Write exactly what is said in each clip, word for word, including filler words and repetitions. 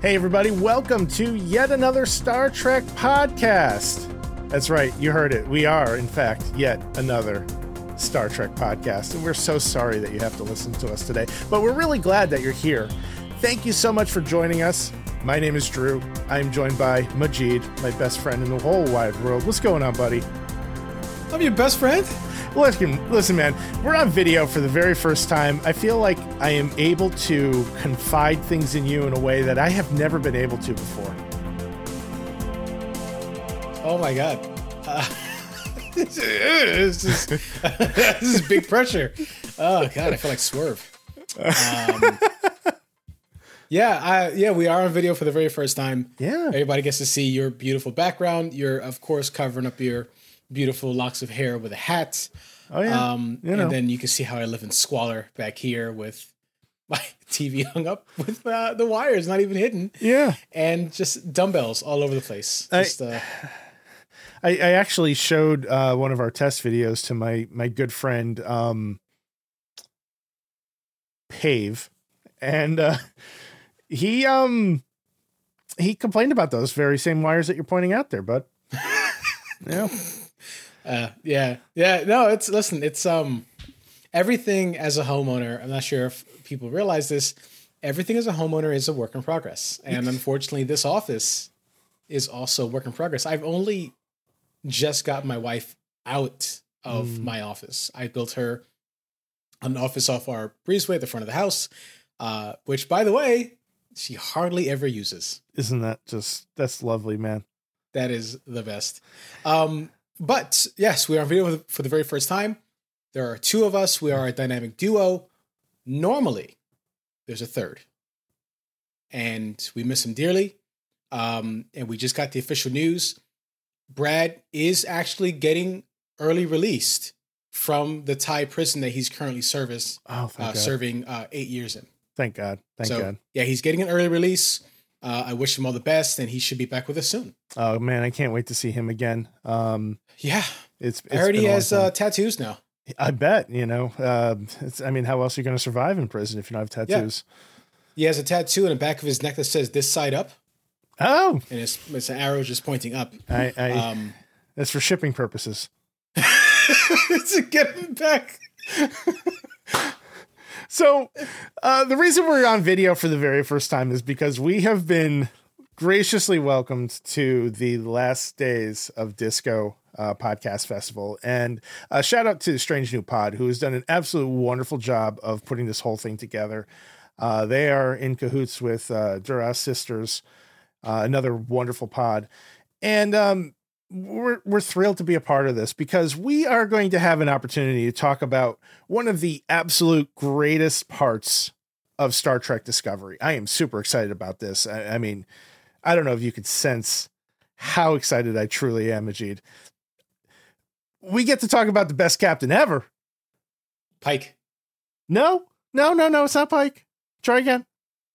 Hey, everybody, welcome to yet another Star Trek podcast. That's right, you heard it. We are, in fact, yet another Star Trek podcast, and we're so sorry that you have to listen to us today, but we're really glad that you're here. Thank you so much for joining us. My name is Drew. I'm joined by Majid, my best friend in the whole wide world. What's going on, buddy? I'm your best friend? Listen, listen, man, we're on video for the very first time. I feel like I am able to confide things in you in a way that I have never been able to before. Oh my God. Uh, this, is, this is big pressure. Oh God, I feel like Swerve. Um, yeah, I, yeah, we are on video for the very first time. Yeah. Everybody gets to see your beautiful background. You're, of course, covering up your beautiful locks of hair with a hat. Oh yeah. Um, you know. And then you can see how I live in squalor back here with my T V hung up with uh, the wires not even hidden. Yeah. And just dumbbells all over the place. I, Just, uh, I, I actually showed uh, one of our test videos to my my good friend um, Pave, and uh, he um he complained about those very same wires that you're pointing out there, bud. Yeah. Uh, yeah, yeah, no, it's, listen, it's, um, everything as a homeowner, I'm not sure if people realize this, everything as a homeowner is a work in progress. And unfortunately, this office is also a work in progress. I've only just got my wife out of mm. my office. I built her an office off our breezeway at the front of the house, uh, which, by the way, she hardly ever uses. Isn't that just, that's lovely, man. That is the best. Um, But yes, we are on video for the very first time. There are two of us. We are a dynamic duo. Normally, there's a third. And we miss him dearly. Um, and we just got the official news. Brad is actually getting early released from the Thai prison that he's currently service, oh, uh, serving uh, eight years in. Thank God. Thank so, God. Yeah, he's getting an early release. Uh, I wish him all the best, and he should be back with us soon. Oh man, I can't wait to see him again. Um, yeah, it's, it's I heard he has uh, tattoos now. I bet, you know, uh, it's, I mean, how else are you going to survive in prison if you don't have tattoos? Yeah. He has a tattoo in the back of his neck that says "this side up." Oh, and it's, it's an arrow just pointing up. I, I um, that's for shipping purposes. To get him back. So uh, the reason we're on video for the very first time is because we have been graciously welcomed to the last days of Disco uh, Podcast Festival. And uh, shout out to Strange New Pod, who has done an absolute wonderful job of putting this whole thing together. Uh, they are in cahoots with uh, Duras Sisters, uh, another wonderful pod. And um, we're we're thrilled to be a part of this because we are going to have an opportunity to talk about one of the absolute greatest parts of Star Trek Discovery. I am super excited about this. I, I mean, I don't know if you could sense how excited I truly am, Majid. We get to talk about the best captain ever. Pike. No, no, no, no, it's not Pike. Try again.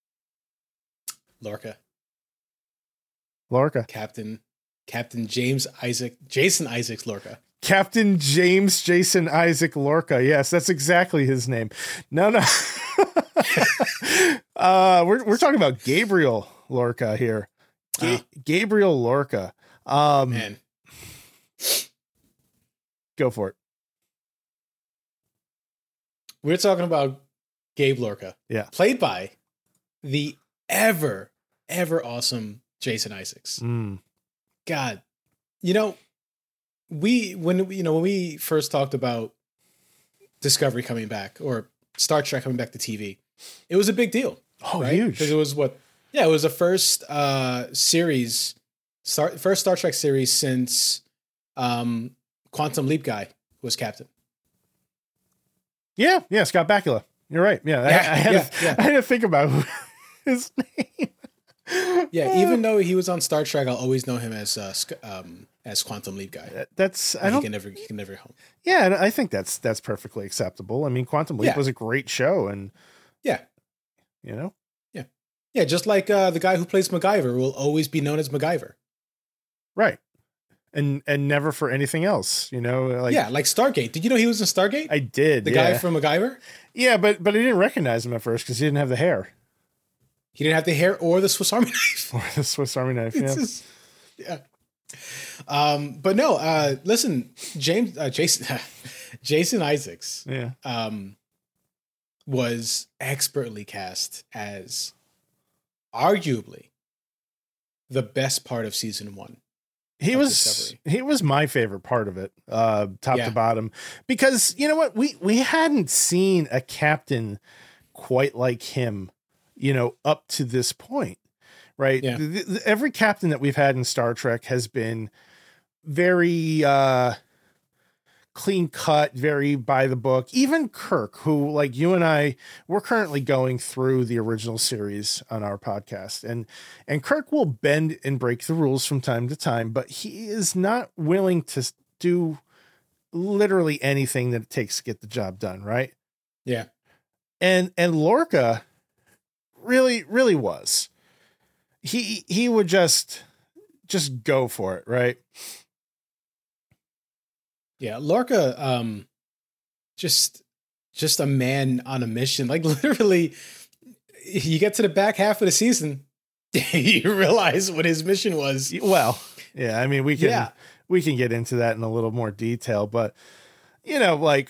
Lorca. Lorca. Captain. Captain James Isaac, Jason Isaacs Lorca. Captain James Jason Isaac Lorca. Yes, that's exactly his name. No, no. uh, we're we're talking about Gabriel Lorca here. Ga- oh. Gabriel Lorca. Um, Man. Go for it. We're talking about Gabe Lorca. Yeah. Played by the ever, ever awesome Jason Isaacs. Mm. God, you know, we when you know when we first talked about Discovery coming back or Star Trek coming back to T V, it was a big deal. Oh, right? huge! Because it was what, yeah, it was the first uh, series, Star first Star Trek series since um, Quantum Leap guy was captain. Yeah, yeah, Scott Bakula. You're right. Yeah, yeah, I, I, had yeah, to, yeah. I had to think about his name. Yeah, even though he was on Star Trek, I'll always know him as uh, um, as Quantum Leap guy. That's I he don't. Can never he can never home. Yeah, and I think that's that's perfectly acceptable. I mean, Quantum Leap yeah. was a great show, and yeah, you know, yeah, yeah. Just like uh, the guy who plays MacGyver will always be known as MacGyver, right? And and never for anything else, you know. Like yeah, like Stargate. Did you know he was in Stargate? I did. The yeah. guy from MacGyver. Yeah, but but I didn't recognize him at first because he didn't have the hair. He didn't have the hair or the Swiss Army knife. Or the Swiss Army knife, yeah. Just, yeah. Um, but no, uh, listen, James, uh, Jason, Jason Isaacs, yeah, um, was expertly cast as arguably the best part of season one. He was Discovery. He was my favorite part of it, uh, top yeah. to bottom, because you know what, we we hadn't seen a captain quite like him, you know, up to this point, right? Yeah. The, the, every captain that we've had in Star Trek has been very uh, clean cut, very by the book. Even Kirk, who, like you and I, we're currently going through the original series on our podcast, and and Kirk will bend and break the rules from time to time, but he is not willing to do literally anything that it takes to get the job done, right? Yeah. And and Lorca really, really was. He he would just just go for it, right? Yeah, Lorca, um, just just a man on a mission. Like literally, you get to the back half of the season, you realize what his mission was. Well, yeah, I mean, we can yeah. we can get into that in a little more detail, but you know, like,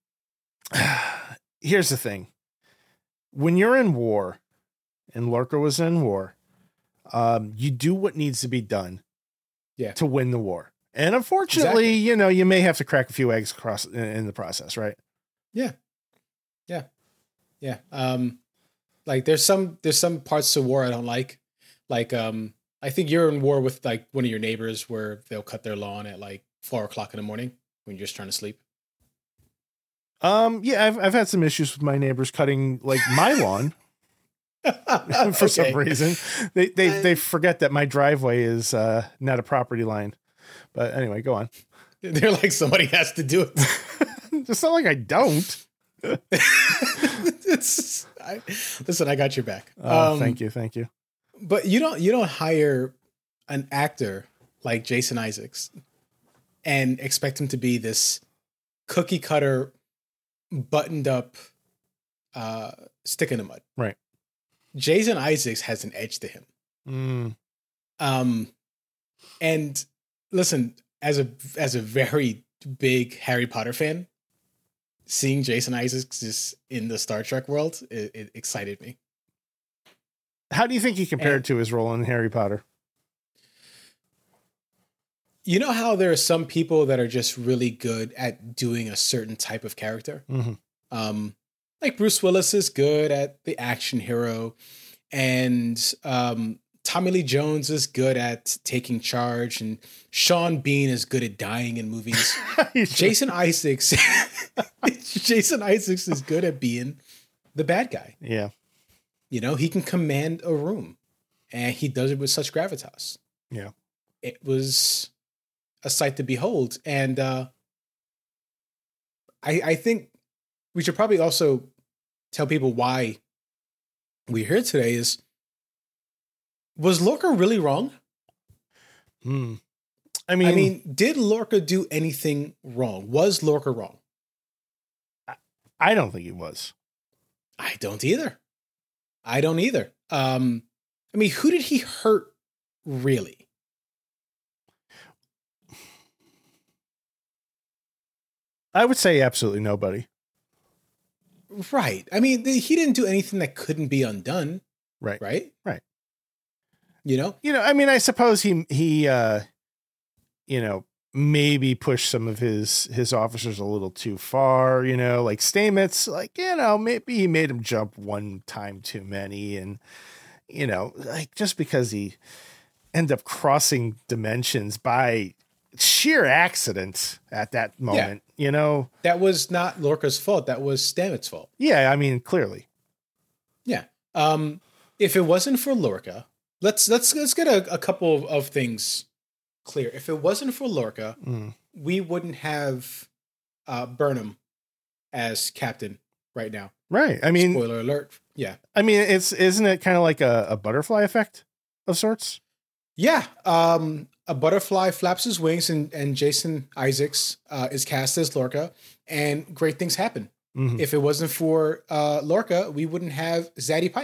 here's the thing: when you're in war, and Lorca was in war, um, you do what needs to be done, yeah, to win the war. And unfortunately, exactly. you know, you may have to crack a few eggs across in, in the process, right? Yeah. Yeah. Yeah. Um, like there's some, there's some parts of war I don't like. Like, um, I think you're in war with like one of your neighbors where they'll cut their lawn at like four o'clock in the morning when you're just trying to sleep. Um, yeah, I've, I've had some issues with my neighbors cutting like my lawn for okay. some reason. They, they, they forget that my driveway is, uh, not a property line. But anyway, go on. They're like, somebody has to do it. It's not like I don't. it's, I, listen, I got your back. Oh, um, thank you, thank you. But you don't you don't hire an actor like Jason Isaacs and expect him to be this cookie cutter, buttoned up, uh, stick in the mud. Right. Jason Isaacs has an edge to him. Mm. Um, and listen, as a as a very big Harry Potter fan, seeing Jason Isaacs just in the Star Trek world, it, it excited me. How do you think he compared and, to his role in Harry Potter? You know how there are some people that are just really good at doing a certain type of character? Mm-hmm. Um, like Bruce Willis is good at the action hero, and um, Tommy Lee Jones is good at taking charge, and Sean Bean is good at dying in movies. Jason Isaacs, Jason Isaacs is good at being the bad guy. Yeah. You know, he can command a room, and he does it with such gravitas. Yeah. It was a sight to behold. And uh, I, I think we should probably also tell people why we're here today is, was Lorca really wrong? Hmm. I mean, I mean, did Lorca do anything wrong? Was Lorca wrong? I don't think he was. I don't either. I don't either. Um, I mean, who did he hurt, really? I would say absolutely nobody. Right. I mean, he didn't do anything that couldn't be undone. Right. Right? Right. You know? You know, I mean, I suppose he, he, uh, you know, maybe pushed some of his, his officers a little too far, you know, like Stamets, like, you know, maybe he made him jump one time too many. And, you know, like just because he ended up crossing dimensions by sheer accident at that moment, yeah. you know, that was not Lorca's fault. That was Stamets' fault. Yeah. I mean, clearly. Yeah. Um, if it wasn't for Lorca, let's, let's, let's get a, a couple of, of things clear. If it wasn't for Lorca, mm. we wouldn't have uh, Burnham as captain right now. Right. I mean, spoiler alert. Yeah. I mean, it's, isn't it kind of like a, a butterfly effect of sorts? Yeah. Um, a butterfly flaps his wings and, and Jason Isaacs uh, is cast as Lorca, and great things happen. Mm-hmm. If it wasn't for uh, Lorca, we wouldn't have Zadie Pike.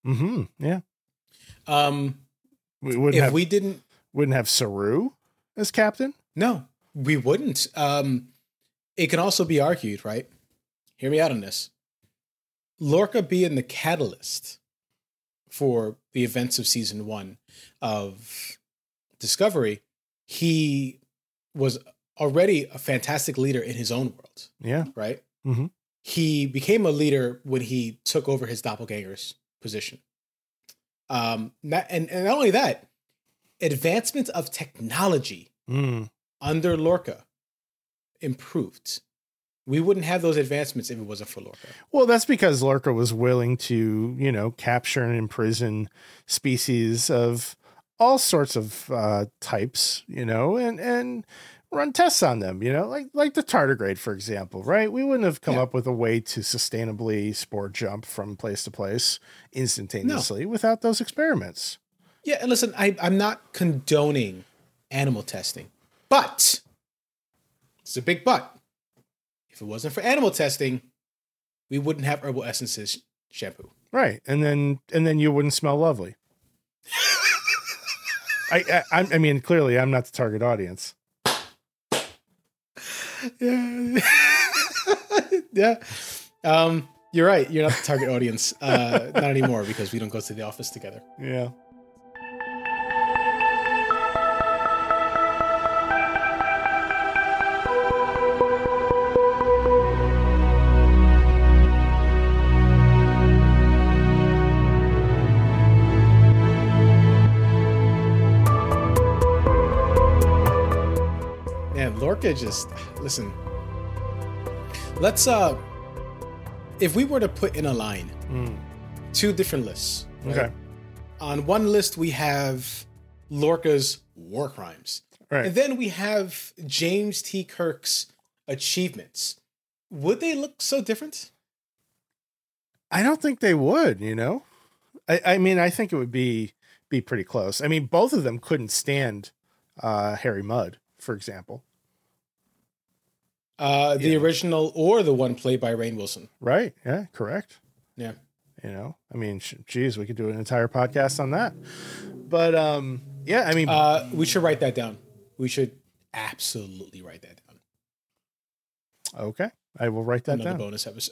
Mm-hmm. Yeah. Um, We wouldn't if have we didn't, wouldn't have Saru as captain. no, we wouldn't. Um, it can also be argued, right? Hear me out on this. Lorca being the catalyst for the events of season one of Discovery, he was already a fantastic leader in his own world, Yeah. right? Mm-hmm. He became a leader when he took over his doppelganger's position. Um, not, and, and not only that, advancement of technology Mm. under Lorca improved. We wouldn't have those advancements if it wasn't for Lorca. Well, that's because Lorca was willing to, you know, capture and imprison species of all sorts of uh, types, you know, and and run tests on them, you know, like like the tardigrade, for example, right? We wouldn't have come Yeah. up with a way to sustainably spore jump from place to place instantaneously without those experiments. Yeah, and listen, I, I'm not condoning animal testing, but it's a big but. If it wasn't for animal testing, we wouldn't have Herbal Essences shampoo. Right. And then and then you wouldn't smell lovely. I, I I mean, clearly I'm not the target audience. Yeah. Yeah. Um, you're right. You're not the target audience. Uh, not anymore because we don't go to the office together. Yeah. Man, Lorca just listen. Let's uh if we were to put in a line Mm. two different lists. right? Okay. On one list we have Lorca's war crimes. Right. And then we have James T. Kirk's achievements. Would they look so different? I don't think they would, you know. I, I mean, I think it would be be pretty close. I mean, both of them couldn't stand uh, Harry Mudd, for example. Uh, the Yeah. original or the one played by Rainn Wilson. Right. Yeah, correct. Yeah. You know, I mean, sh- geez, we could do an entire podcast on that. But um, yeah, I mean, Uh, we should write that down. We should absolutely write that down. okay, I will write that Another down. bonus episode.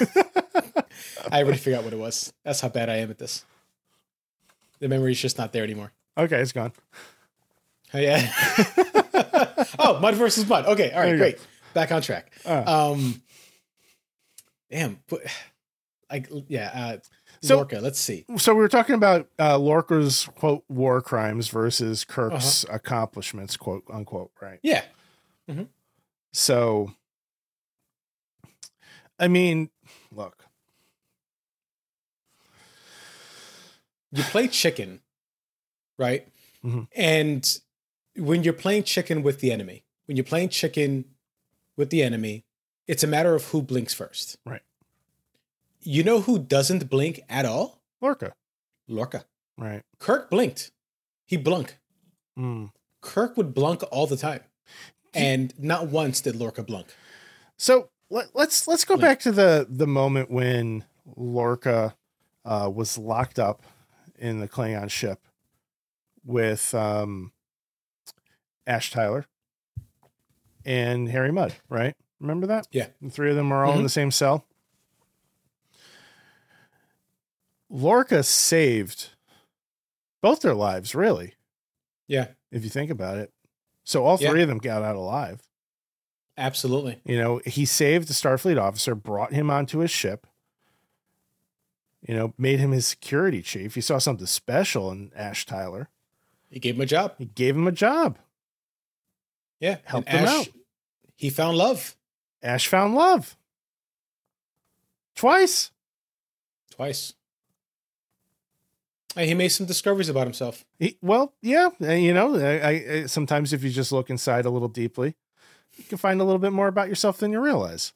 I already forgot what it was. That's how bad I am at this. The memory's just not there anymore. Okay, it's gone. Oh, yeah. Oh, Mud versus Mud. Okay, all There right, you great. Back on track. Uh. Um, damn, but like, yeah. Uh, So- Lorca. Let's see. So we were talking about uh, Lorca's quote war crimes versus Kirk's accomplishments, quote unquote. Right. Yeah. So, I mean, look, You play chicken, right? Mhm. And when you're playing chicken with the enemy, when you're playing chicken with the enemy, it's a matter of who blinks first. Right. You know who doesn't blink at all? Lorca. Lorca. Right. Kirk blinked. He blunk. Mm. Kirk would blunk all the time. And not once did Lorca blunk. So let, let's let's go Blink. back to the the moment when Lorca uh, was locked up in the Klingon ship with um, Ash Tyler and Harry Mudd, right? Remember that? Yeah. The three of them are all in Mhm. the same cell. Lorca saved both their lives, really, Yeah, if you think about it. So all Yeah. three of them got out alive. absolutely. You know, he saved the Starfleet officer, brought him onto his ship, you know, made him his security chief. He saw something special in Ash Tyler. He gave him a job. He gave him a job. Yeah. Helped and him Ash, out. He found love Ash found love. Twice. twice. And he made some discoveries about himself. He, well, yeah. uh, You know, I, I sometimes if you just look inside a little deeply, you can find a little bit more about yourself than you realize.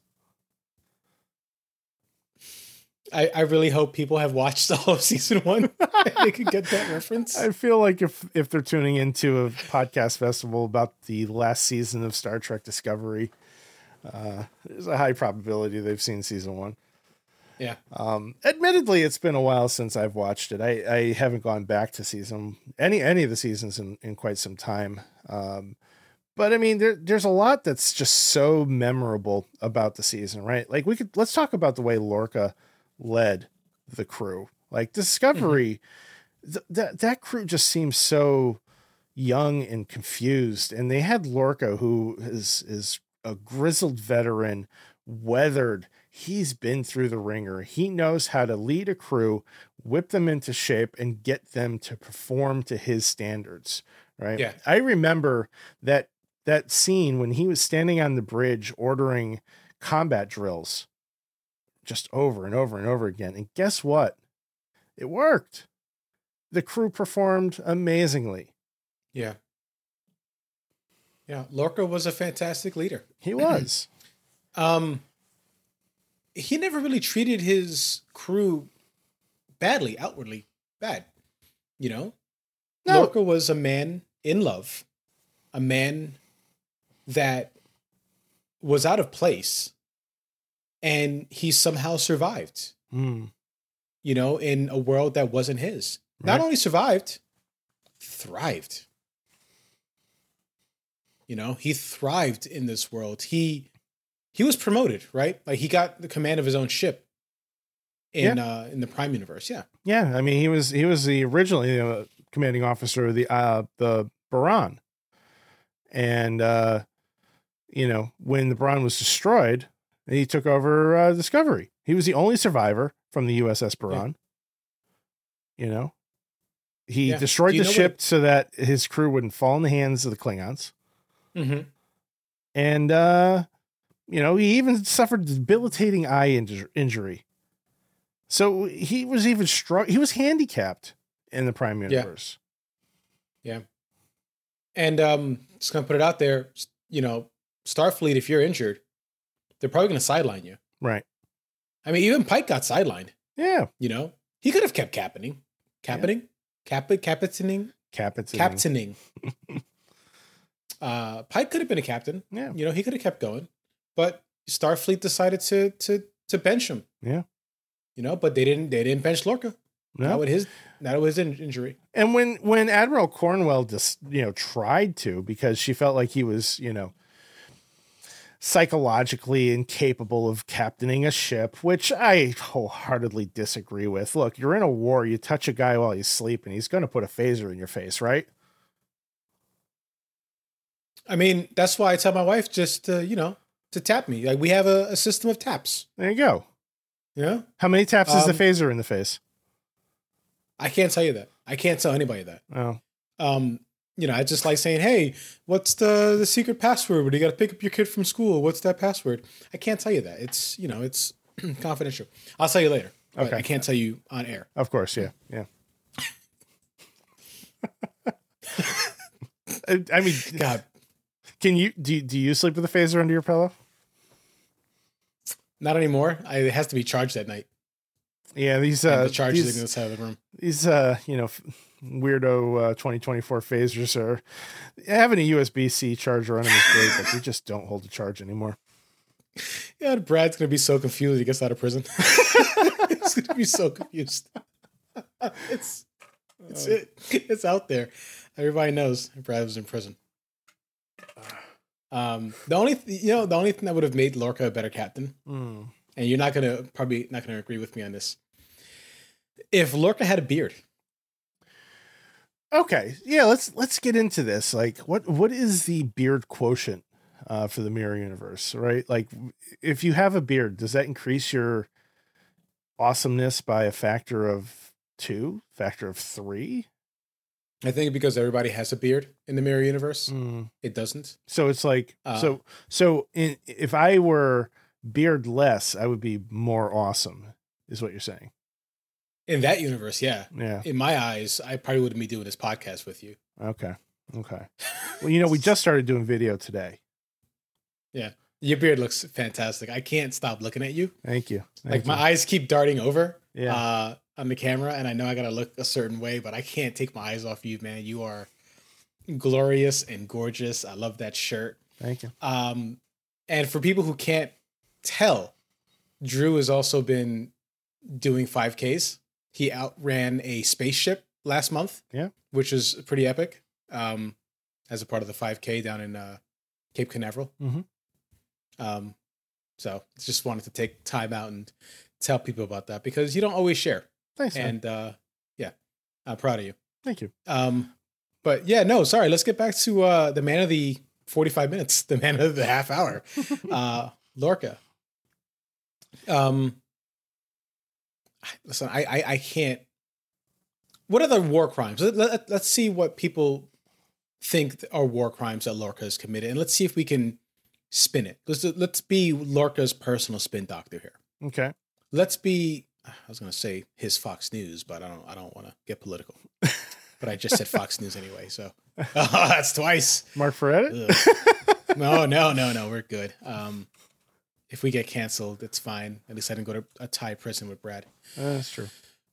I, I really hope people have watched all of season one and they could get that reference. I feel like if if they're tuning into a podcast festival about the last season of Star Trek Discovery, uh, there's a high probability they've seen season one. Yeah. Um, admittedly, it's been a while since I've watched it. I, I haven't gone back to season any any of the seasons in, in quite some time. Um, but I mean, there, there's a lot that's just so memorable about the season, right? Like we could let's talk about the way Lorca led the crew. Like Discovery, mm-hmm. th- that that crew just seems so young and confused, and they had Lorca, who is is a grizzled veteran, weathered. He's been through the ringer. He knows how to lead a crew, whip them into shape, and get them to perform to his standards. Right. Yeah. I remember that that scene when he was standing on the bridge ordering combat drills just over and over and over again. And guess what? It worked. The crew performed amazingly. Yeah. Yeah. Lorca was a fantastic leader. He was. um, he never really treated his crew badly, outwardly bad. You know, no. Lorca was a man in love, a man that was out of place, and he somehow survived. Mm. You know, in a world that wasn't his. Right. Not only survived, thrived. You know, he thrived in this world. He he was promoted, right? Like he got the command of his own ship in yeah. uh, in the Prime universe. Yeah, yeah. I mean, he was he was the originally uh, commanding officer of the uh, the Baran, and uh, you know, when the Baran was destroyed, he took over uh, Discovery. He was the only survivor from the U S S Baran. Yeah. You know, he yeah. destroyed the ship what... so that his crew wouldn't fall in the hands of the Klingons. Mm-hmm. And, uh, you know, he even suffered debilitating eye inj- injury. So he was even strong. He was handicapped in the Prime universe. Yeah. yeah. And, um, just gonna put it out there, you know, Starfleet, if you're injured, they're probably going to sideline you. Right. I mean, even Pike got sidelined. Yeah. You know, he could have kept captaining, captaining, yeah. cap, captaining, captaining, captaining. uh, Pike could have been a captain. Yeah. You know, he could have kept going, but Starfleet decided to, to, to bench him. Yeah. You know, but they didn't, they didn't bench Lorca. No. Not with his, not with his in- injury. And when, when Admiral Cornwell just, you know, tried to, because she felt like he was, you know, psychologically incapable of captaining a ship, which I wholeheartedly disagree with. Look, you're in a war, you touch a guy while he's sleeping, he's going to put a phaser in your face, right? I mean, that's why I tell my wife just, uh, you know, to tap me. Like we have a, a system of taps. There you go. Yeah. How many taps um, is the phaser in the face? I can't tell you that. I can't tell anybody that. Oh. Um, You know, I just like saying, hey, what's the, the secret password when you got to pick up your kid from school? What's that password? I can't tell you that. It's, you know, it's confidential. I'll tell you later. Okay. I can't tell you on air. Of course. Yeah. Yeah. I, I mean, God, can you, do, you, do you sleep with a phaser under your pillow? Not anymore. I, it has to be charged at night. Yeah. These, uh, the charge these, is in the side of the room. These, uh, you know, weirdo uh, twenty twenty-four phasers are having a U S B C charger on them is great, but they just don't hold a charge anymore. Yeah, Brad's gonna be so confused when he gets out of prison. He's gonna be so confused. it's it's oh. it, it's out there. Everybody knows Brad was in prison. Um, the only th- you know the only thing that would have made Lorca a better captain, mm. and you're not gonna probably not gonna agree with me on this. If Lorca had a beard. Okay, yeah, let's let's get into this. Like, what what is the beard quotient uh, for the Mirror Universe, right? Like, if you have a beard, does that increase your awesomeness by a factor of two, factor of three? I think because everybody has a beard in the Mirror Universe, mm. it doesn't. So it's like uh, so so in, if I were beardless, I would be more awesome, is what you're saying. In that universe, yeah. Yeah. In my eyes, I probably wouldn't be doing this podcast with you. Okay. Okay. Well, you know, we just started doing video today. Yeah. Your beard looks fantastic. I can't stop looking at you. Thank you. Thank like you. my eyes keep darting over yeah. uh, on the camera, and I know I got to look a certain way, but I can't take my eyes off you, man. You are glorious and gorgeous. I love that shirt. Thank you. Um, and for people who can't tell, Drew has also been doing five Ks. He outran a spaceship last month. Yeah. Which is pretty epic. Um, as a part of the five K down in uh, Cape Canaveral. Mm-hmm. Um, so just wanted to take time out and tell people about that because you don't always share. Thanks, man. And uh, yeah, I'm proud of you. Thank you. Um, but yeah, no, sorry. Let's get back to uh, the man of the forty-five minutes, the man of the half hour, uh, Lorca. Um, listen, I, I, I can't. What are the war crimes? Let, let, let's see what people think are war crimes that Lorca has committed, and let's see if we can spin it. Let's let's be Lorca's personal spin doctor here. Okay. Let's be. I was going to say his Fox News, but I don't. I don't want to get political. But I just said Fox News anyway, so oh, that's twice. Mark for edit? No, no, no, no. We're good. Um, if we get canceled, it's fine. At least I didn't go to a Thai prison with Brad. Uh, that's true.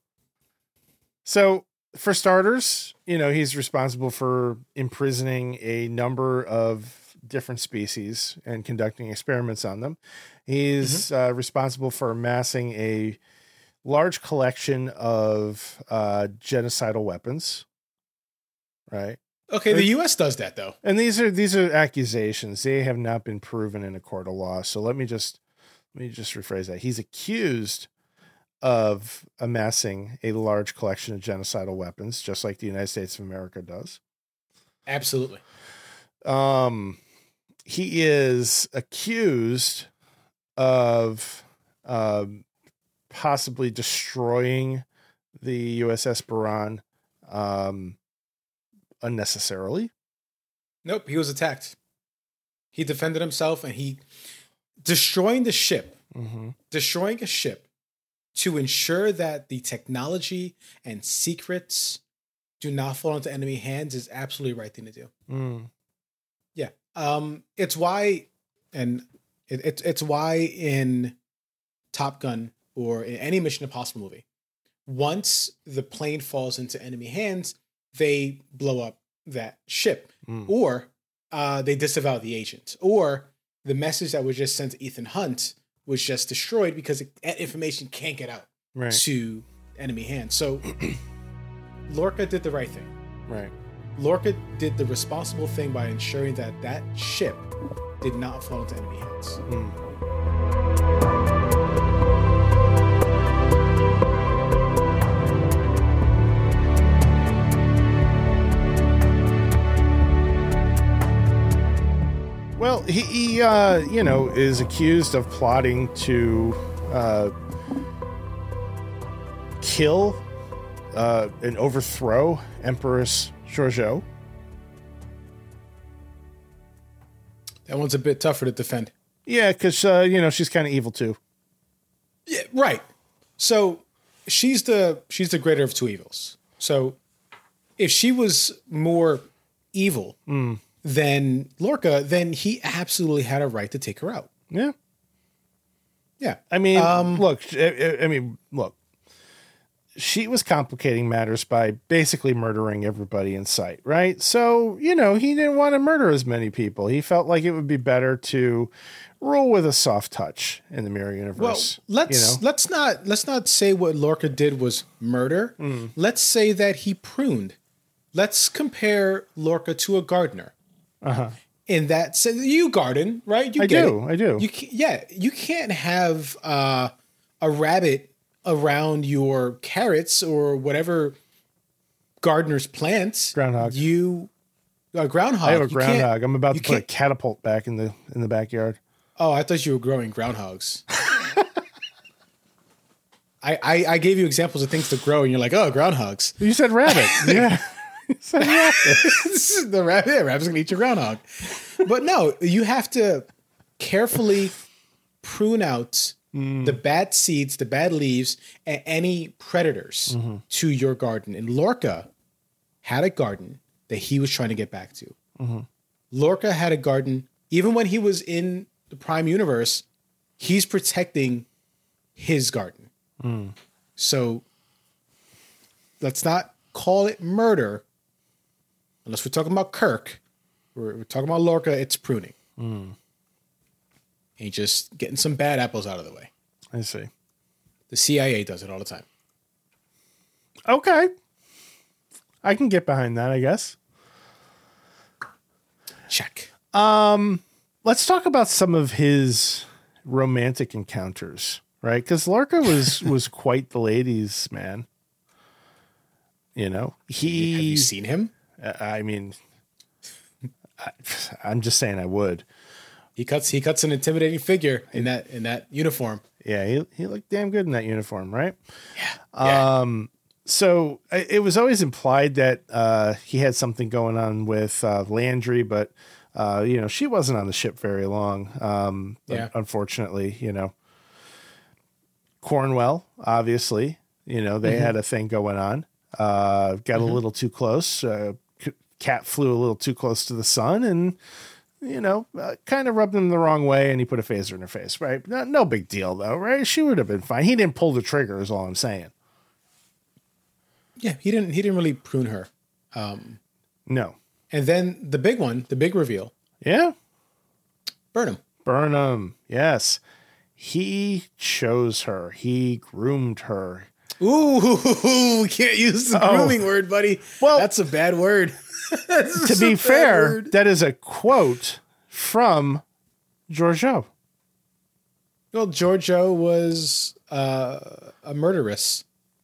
So, for starters, you know, he's responsible for imprisoning a number of different species and conducting experiments on them. He's mm-hmm. uh, responsible for amassing a large collection of uh, genocidal weapons. Right. Okay, the U S does that though. And these are these are accusations. They have not been proven in a court of law. So let me just let me just rephrase that. He's accused of amassing a large collection of genocidal weapons, just like the United States of America does. Absolutely. Um, he is accused of um, possibly destroying the U S S Buran um, unnecessarily. Nope, he was attacked. He defended himself, and he destroying the ship, mm-hmm. destroying a ship to ensure that the technology and secrets do not fall into enemy hands is absolutely the right thing to do. Mm. Yeah. Um, it's why, and it, it, it's why in Top Gun or in any Mission Impossible movie, once the plane falls into enemy hands, they blow up that ship, mm. or uh, they disavow the agent, or the message that was just sent to Ethan Hunt was just destroyed because it, that information can't get out right. to enemy hands. So Lorca did the right thing. Right. Lorca did the responsible thing by ensuring that that ship did not fall into enemy hands. Mm. Well, he, he uh, you know, is accused of plotting to uh, kill uh, and overthrow Empress Georgiou. That one's a bit tougher to defend. Yeah, because, uh, you know, she's kind of evil, too. Yeah, right. So she's the she's the greater of two evils. So if she was more evil... Mm. than Lorca, then he absolutely had a right to take her out. Yeah. Yeah. I mean, um, look, I, I mean, look, she was complicating matters by basically murdering everybody in sight, right? So, you know, he didn't want to murder as many people. He felt like it would be better to roll with a soft touch in the Mirror Universe. Well, let's you know? let's not let's not say what Lorca did was murder. Mm. Let's say that he pruned. Let's compare Lorca to a gardener. Uh-huh. In that sense, you garden, right? You I get do. it. I do. You can, yeah, you can't have uh, a rabbit around your carrots or whatever gardener's plants. Groundhog. You a groundhog. I have a You groundhog. I'm about to put a can't- catapult back in the in the backyard. Oh, I thought you were growing groundhogs. I, I I gave you examples of things to grow, and you're like, oh, groundhogs. You said rabbit. Yeah. You said rabbit. The rabbit, yeah, rabbit's gonna eat your groundhog. But no, you have to carefully prune out Mm. the bad seeds, the bad leaves, and any predators Mm-hmm. to your garden. And Lorca had a garden that he was trying to get back to. Mm-hmm. Lorca had a garden, even when he was in the Prime Universe, he's protecting his garden. Mm. So let's not call it murder. Unless we're talking about Kirk, we're, we're talking about Lorca, it's pruning. Mm. And just getting some bad apples out of the way. I see. The C I A does it all the time. Okay. I can get behind that, I guess. Check. Um, let's talk about some of his romantic encounters, right? Because Lorca was was quite the ladies' man. You know, he. Have you seen him? I mean, I, I'm just saying I would. He cuts. He cuts an intimidating figure in that in that uniform. Yeah, he he looked damn good in that uniform, right? Yeah. yeah. Um. So it was always implied that uh, he had something going on with uh, Landry, but uh, you know, she wasn't on the ship very long. Um, yeah. Unfortunately, you know, Cornwell, obviously, you know, they mm-hmm. had a thing going on. Uh, got mm-hmm. a little too close. Uh, Cat flew a little too close to the sun, and you know, uh, kind of rubbed him the wrong way, and he put a phaser in her face. Right? No, no big deal, though, right? She would have been fine. He didn't pull the trigger, is all I'm saying. Yeah, he didn't. He didn't really prune her. Um, no. And then the big one, the big reveal. Yeah. Burnham. Burnham. Yes. He chose her. He groomed her. Ooh, we can't use the oh. grooming word, buddy. Well, that's a bad word. To be fair, word. That is a quote from Georgiou. Well, Georgiou was uh, a murderess.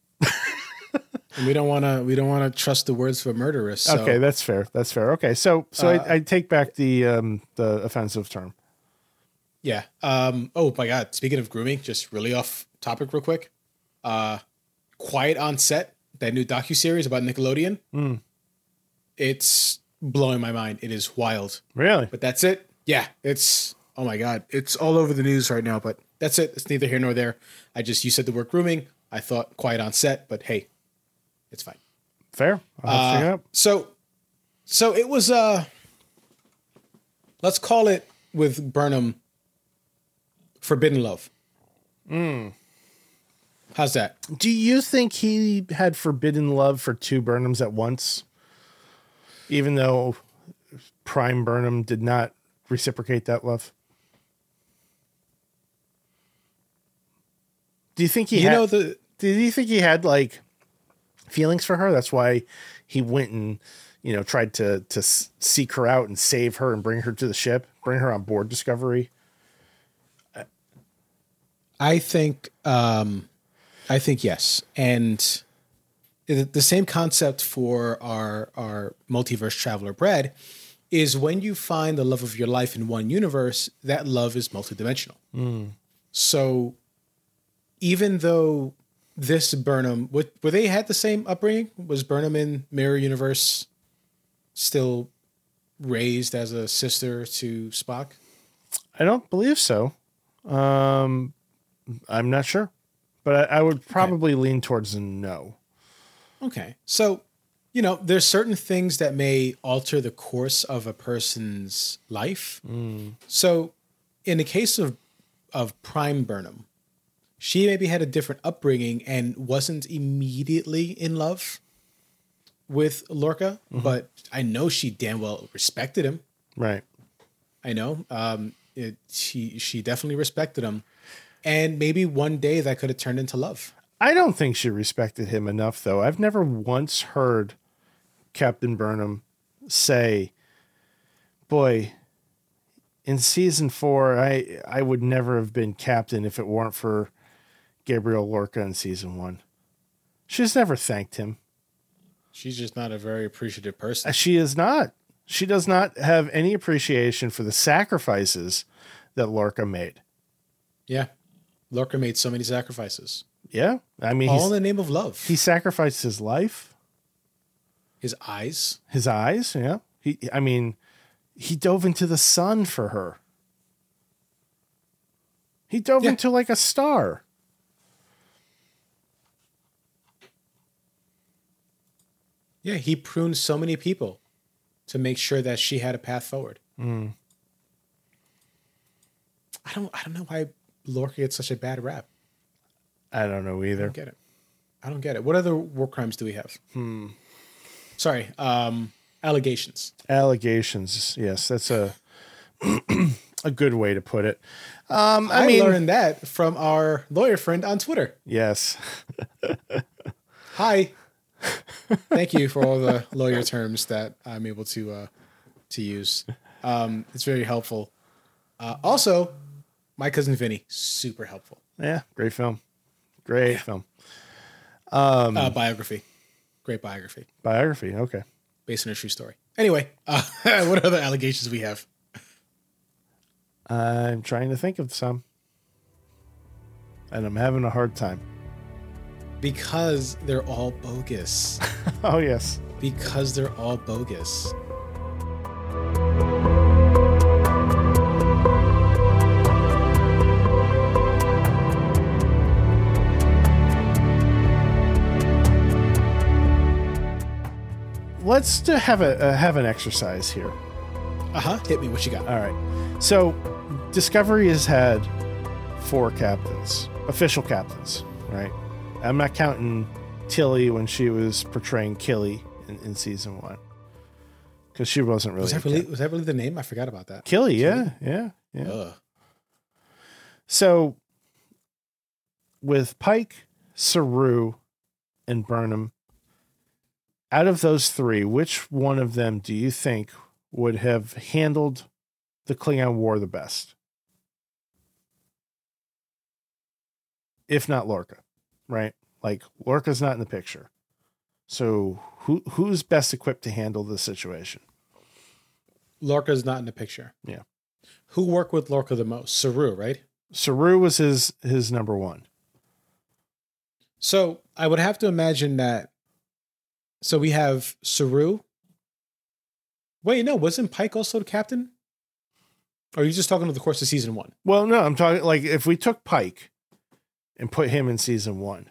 And we don't want to. We don't want to trust the words of a murderess. So. Okay, that's fair. That's fair. Okay, so so uh, I, I take back the um, the offensive term. Yeah. Um, oh my God. Speaking of grooming, just really off topic, real quick. Uh, Quiet on Set, that new docuseries about Nickelodeon. Mm. It's blowing my mind. It is wild. Really? But that's it. Yeah. It's oh my God. It's all over the news right now. But that's it. It's neither here nor there. I just you said the word grooming. I thought Quiet on Set, but hey. It's fine. Fair. I'll have to uh, so, so it was, uh, let's call it with Burnham, forbidden love. Mm. How's that? Do you think he had forbidden love for two Burnhams at once? Even though Prime Burnham did not reciprocate that love? Do you think he you had, know the, do you think he had like, feelings for her? That's why he went and, you know, tried to to seek her out and save her and bring her to the ship, bring her on board Discovery. I think, um, I think yes, and the same concept for our our multiverse traveler Brad is when you find the love of your life in one universe, that love is multidimensional. Mm. So even though this Burnham, were they had the same upbringing? Was Burnham in Mirror Universe still raised as a sister to Spock? I don't believe so. Um, I'm not sure, but I, I would probably okay. lean towards a no. Okay. So, you know, there's certain things that may alter the course of a person's life. Mm. So in the case of, of Prime Burnham, she maybe had a different upbringing and wasn't immediately in love with Lorca, mm-hmm. but I know she damn well respected him. Right. I know. Um, it, she she definitely respected him, and maybe one day that could have turned into love. I don't think she respected him enough, though. I've never once heard Captain Burnham say, "Boy, in season four, I I would never have been captain if it weren't for Gabriel Lorca in season one." She's never thanked him. She's just not a very appreciative person. She is not. She does not have any appreciation for the sacrifices that Lorca made. Yeah. Lorca made so many sacrifices. Yeah. I mean, all in the name of love. He sacrificed his life. His eyes. His eyes, yeah. He, I mean, he dove into the sun for her. He dove yeah. into like a star. Yeah, he pruned so many people to make sure that she had a path forward. Mm. I don't I don't know why Lorca gets such a bad rap. I don't know either. I don't get it. I don't get it. What other war crimes do we have? Hmm. Sorry, um, allegations. Allegations. Yes, that's a a good way to put it. Um, I, I mean, learned that from our lawyer friend on Twitter. Yes. Hi. Thank you for all the lawyer terms that I'm able to uh, to use. Um, it's very helpful. Uh, also, My Cousin Vinny, super helpful. Yeah, great film. Great yeah. film. Um, uh, biography. Great biography. Biography, okay. Based on a true story. Anyway, uh, what other allegations we have? I'm trying to think of some. And I'm having a hard time. Because they're all bogus. Oh, yes. Because they're all bogus. Let's to have a uh, have an exercise here. Uh-huh. Hit me. What you got? All right. So, Discovery has had four captains, official captains, right? I'm not counting Tilly when she was portraying Killy in, in season one, because she wasn't really. Was that really, was that really the name? I forgot about that. Killy, yeah, yeah, yeah. Ugh. So, with Pike, Saru, and Burnham, out of those three, which one of them do you think would have handled the Klingon War the best? If not Lorca, right? Like, Lorca's not in the picture. So who who's best equipped to handle the situation? Lorca's not in the picture. Yeah. Who worked with Lorca the most? Saru, right? Saru was his his number one. So I would have to imagine that. So we have Saru. Wait, no, wasn't Pike also the captain? Or are you just talking over the course of season one? Well, no, I'm talking like if we took Pike and put him in season one,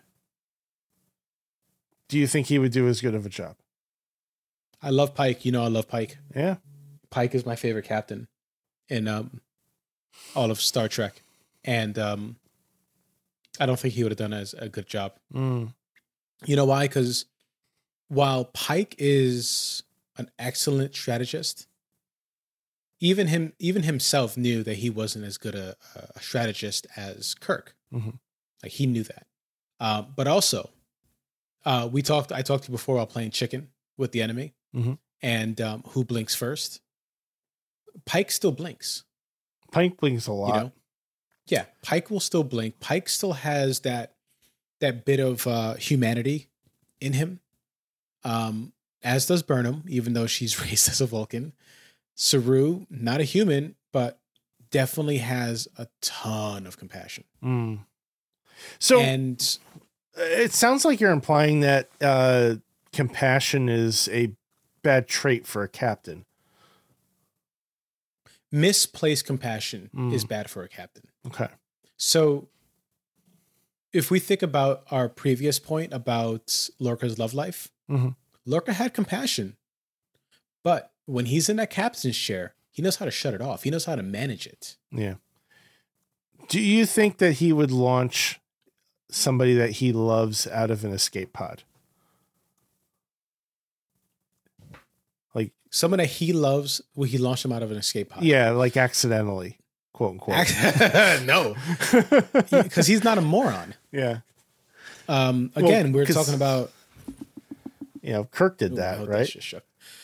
do you think he would do as good of a job? I love Pike. You know I love Pike. Yeah. Pike is my favorite captain in um, all of Star Trek. And um, I don't think he would have done as a good job. Mm. You know why? Because while Pike is an excellent strategist, even him, even himself knew that he wasn't as good a, a strategist as Kirk. Mm-hmm. Like he knew that. Uh, but also, uh, we talked. I talked to you before while playing chicken with the enemy, mm-hmm. and um, who blinks first? Pike still blinks. Pike blinks a lot. You know? Yeah, Pike will still blink. Pike still has that that bit of uh, humanity in him. Um, as does Burnham, even though she's raised as a Vulcan. Saru, not a human, but definitely has a ton of compassion. Mm. So, and it sounds like you're implying that uh, compassion is a bad trait for a captain. Misplaced compassion mm. is bad for a captain. Okay. So, if we think about our previous point about Lorca's love life, mm-hmm. Lorca had compassion, but when he's in that captain's chair, he knows how to shut it off. He knows how to manage it. Yeah. Do you think that he would launch somebody that he loves out of an escape pod? Like someone that he loves, will he launch him out of an escape pod? Yeah, like accidentally, quote unquote. No, because he's not a moron. Yeah. Um. Again, well, we're talking about. You know, Kirk did that, Ooh, right? That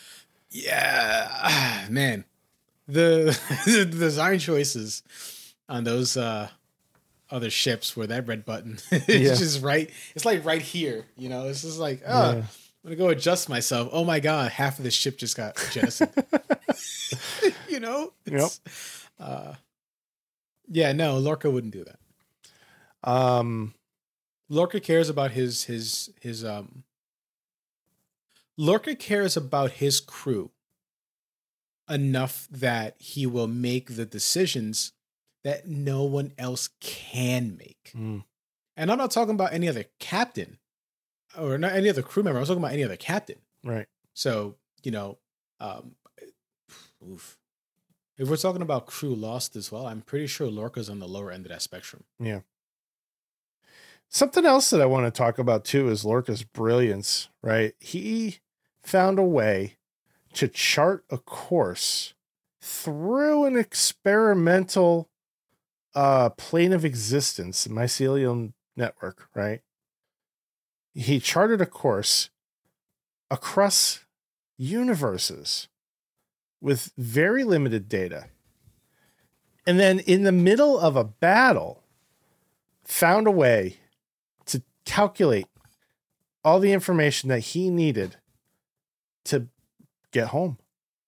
yeah, man. The, the design choices on those uh, other ships where that red button is yeah. just right. It's like right here, you know. It's just like, oh, yeah. I'm gonna go adjust myself. Oh my god, half of the ship just got jettisoned. You know. It's, yep. Uh, yeah. No, Lorca wouldn't do that. Um, Lorca cares about his his his um. Lorca cares about his crew enough that he will make the decisions that no one else can make. Mm. And I'm not talking about any other captain or not any other crew member. I was talking about any other captain. Right. So, you know, um, oof. If we're talking about crew lost as well, I'm pretty sure Lorca's on the lower end of that spectrum. Yeah. Something else that I want to talk about too is Lorca's brilliance, right? He found a way to chart a course through an experimental uh, plane of existence, mycelial network, right? He charted a course across universes with very limited data. And then in the middle of a battle, found a way to calculate all the information that he needed to get home.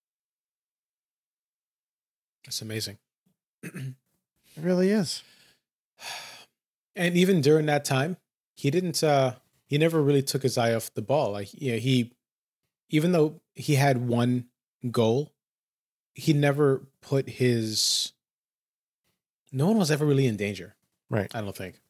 That's amazing. It really is. And even during that time, he didn't, uh, he never really took his eye off the ball. Like, you know, he, even though he had one goal, he never put his, no one was ever really in danger. Right. I don't think.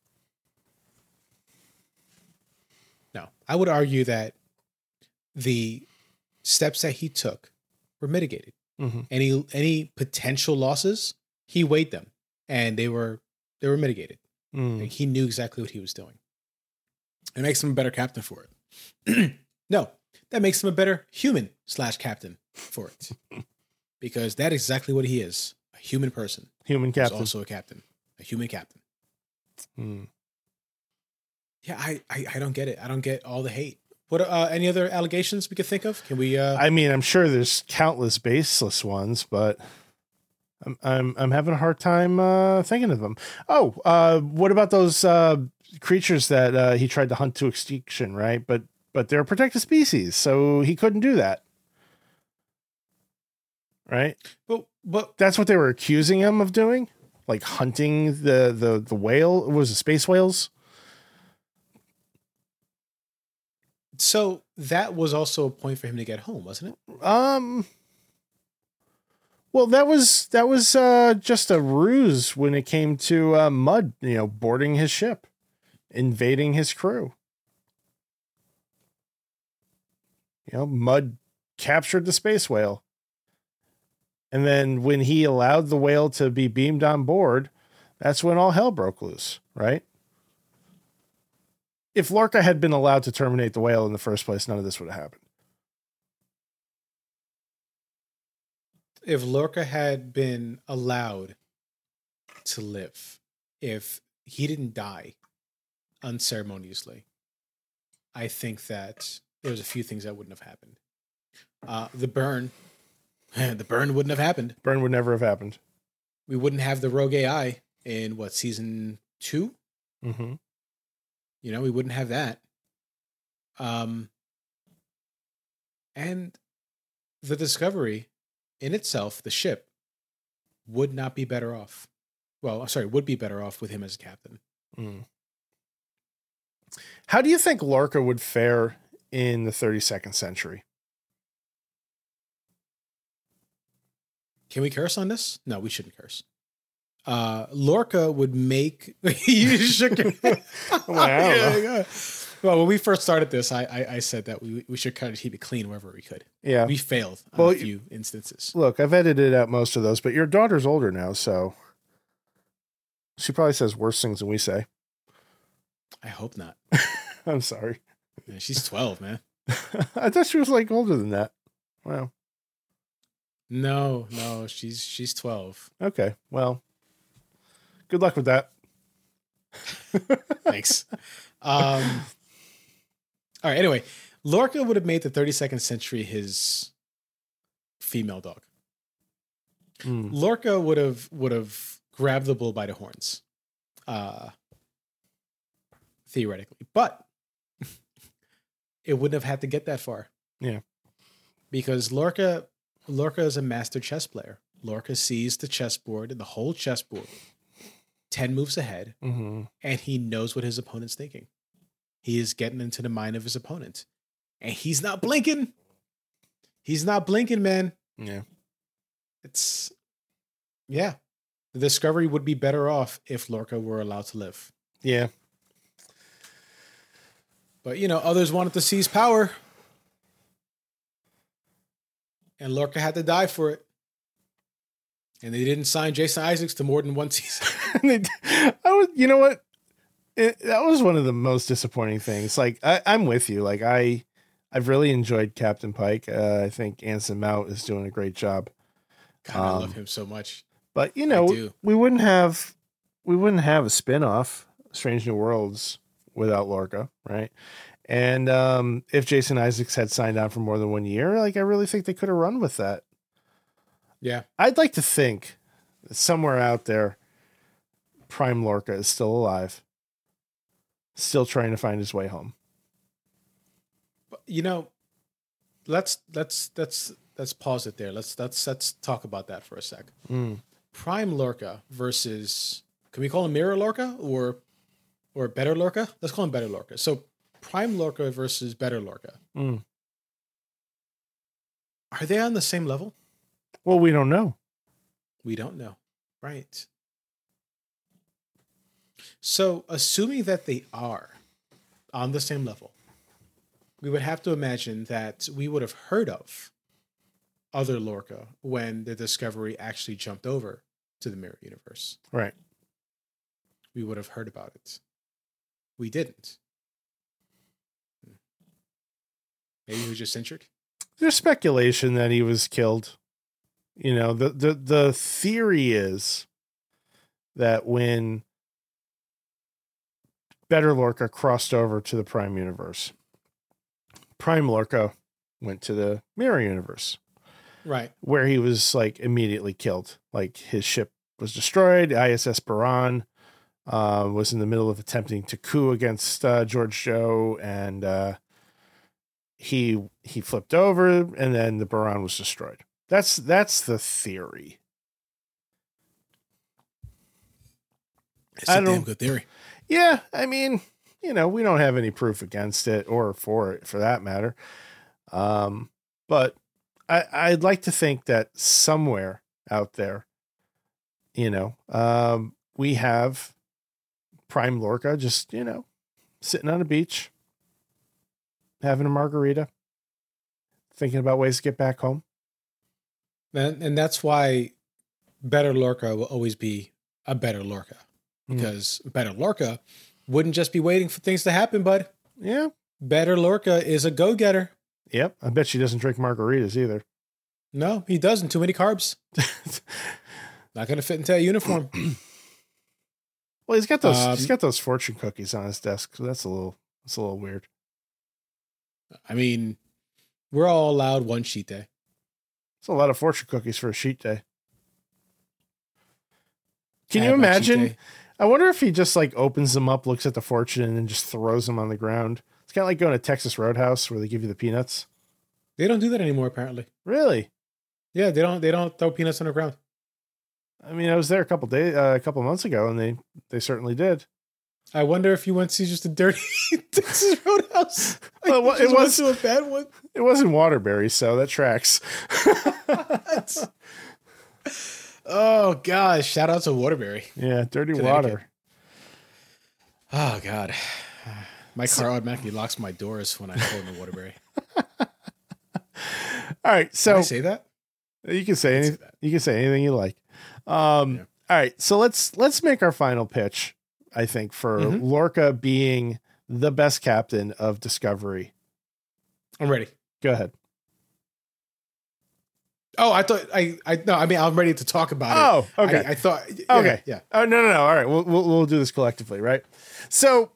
No, I would argue that the steps that he took were mitigated. Mm-hmm. Any, any potential losses, he weighed them and they were, they were mitigated. Mm. Like, he knew exactly what he was doing. It makes him a better captain for it. No, that makes him a better human slash captain for it. Because that is exactly what he is. A human person. Human captain. Also a captain. A human captain. Mm. Yeah, I, I I don't get it. I don't get all the hate. What uh, any other allegations we could think of? Can we uh I mean, I'm sure there's countless baseless ones, but I'm I'm I'm having a hard time uh thinking of them. Oh, uh what about those uh creatures that uh he tried to hunt to extinction, right? But but they're a protected species, so he couldn't do that. Right? But but That's what they were accusing him of doing? Like hunting the the the whale, was it space whales? so that was also a point for him to get home, wasn't it? Um Well, that was that was uh, just a ruse when it came to uh, Mud, you know, boarding his ship, invading his crew. You know, Mud captured the space whale. And then when he allowed the whale to be beamed on board, that's when all hell broke loose, right? If Lorca had been allowed to terminate the whale in the first place, none of this would have happened. If Lorca had been allowed to live, if he didn't die unceremoniously, I think that there's a few things that wouldn't have happened. Uh, the burn, the burn wouldn't have happened. Burn would never have happened. We wouldn't have the rogue A I in what, season two? Mm-hmm. You know, we wouldn't have that. Um, and the Discovery in itself, the ship, would not be better off. Well, sorry, would be better off with him as captain. Mm. How do you think Lorca would fare in the thirty-second century? Can we curse on this? No, we shouldn't curse. Uh, Lorca would make you shook it. Well, I don't know. Well, when we first started this, I I, I said that we we should kind of keep it clean wherever we could. Yeah, we failed on well, a few instances. Look, I've edited out most of those, but your daughter's older now, so she probably says worse things than we say. I hope not. I'm sorry. Man, she's twelve, man. I thought she was like older than that. Wow. No, no, she's she's twelve. Okay, well, good luck with that. Thanks. Um. All right. Anyway, Lorca would have made the thirty-second century his female dog. Mm. Lorca would have would have grabbed the bull by the horns, uh, theoretically, but it wouldn't have had to get that far. Yeah, because Lorca Lorca is a master chess player. Lorca sees the chessboard and the whole chessboard ten moves ahead, mm-hmm. and he knows what his opponent's thinking. He is getting into the mind of his opponent, and he's not blinking. He's not blinking, man. Yeah. It's, yeah. The Discovery would be better off if Lorca were allowed to live. Yeah. But, you know, others wanted to seize power. And Lorca had to die for it. And they didn't sign Jason Isaacs to more than one season. I was, you know what? It, that was one of the most disappointing things. Like, I, I'm with you. Like, I, I've really enjoyed Captain Pike. Uh, I think Anson Mount is doing a great job. God, I Um, love him so much. But you know, do. we wouldn't have we wouldn't have a spin-off, Strange New Worlds, without Lorca, right? And um, if Jason Isaacs had signed on for more than one year, like I really think they could have run with that. Yeah. I'd like to think that somewhere out there, Prime Lorca is still alive, still trying to find his way home. You know, let's let's let's let's pause it there. Let's let's let's talk about that for a sec. Mm. Prime Lorca versus, can we call him Mirror Lorca or or Better Lorca? Let's call him Better Lorca. So Prime Lorca versus Better Lorca. Mm. Are they on the same level? Well, we don't know. We don't know. Right. So assuming that they are on the same level, we would have to imagine that we would have heard of other Lorca when the Discovery actually jumped over to the Mirror Universe. Right. We would have heard about it. We didn't. Maybe he was just injured. There's speculation that he was killed. You know, the, the, the theory is that when Better Lorca crossed over to the Prime Universe, Prime Lorca went to the Mirror Universe. Right. Where he was like immediately killed. Like his ship was destroyed. I S S Baran uh, was in the middle of attempting to coup against uh, George Joe, and uh, he he flipped over, and then the Baran was destroyed. That's that's the theory. It's I a don't, damn good theory. Yeah, I mean, you know, we don't have any proof against it or for it, for that matter. Um, but I, I'd like to think that somewhere out there, you know, um, we have Prime Lorca just, you know, sitting on a beach, having a margarita, thinking about ways to get back home. And, and that's why Better Lorca will always be a Better Lorca. Because mm. Better Lorca wouldn't just be waiting for things to happen, bud. Yeah. Better Lorca is a go-getter. Yep. I bet she doesn't drink margaritas either. No, he doesn't. Too many carbs. Not going to fit into a uniform. Well, he's got those. Um, he's got those fortune cookies on his desk, so that's a little. That's a little weird. I mean, we're all allowed one cheat day. It's a lot of fortune cookies for a cheat day. Can you imagine? I wonder if he just like opens them up, looks at the fortune, and then just throws them on the ground. It's kind of like going to Texas Roadhouse where they give you the peanuts. They don't do that anymore, apparently. Really? Yeah, they don't. They don't throw peanuts on the ground. I mean, I was there a couple days, uh, a couple months ago, and they they certainly did. I wonder if you went to just a dirty Texas Roadhouse. Like well, it was to a bad one. It wasn't Waterbury, so that tracks. Oh gosh! Shout out to Waterbury. Yeah, dirty water. Oh god, my car automatically locks my doors when I pull into Waterbury. All right, so can I say that you can say anything. You can say anything you like. Um, yeah. All right, so let's let's make our final pitch. I think for mm-hmm. Lorca being the best captain of Discovery. I'm ready. Go ahead. Oh, I thought I I no. I mean, I'm ready to talk about oh, it. Oh, okay. I, I thought. Yeah, okay. Yeah. Oh no, no, no. All right. We'll we'll, we'll do this collectively, right? So,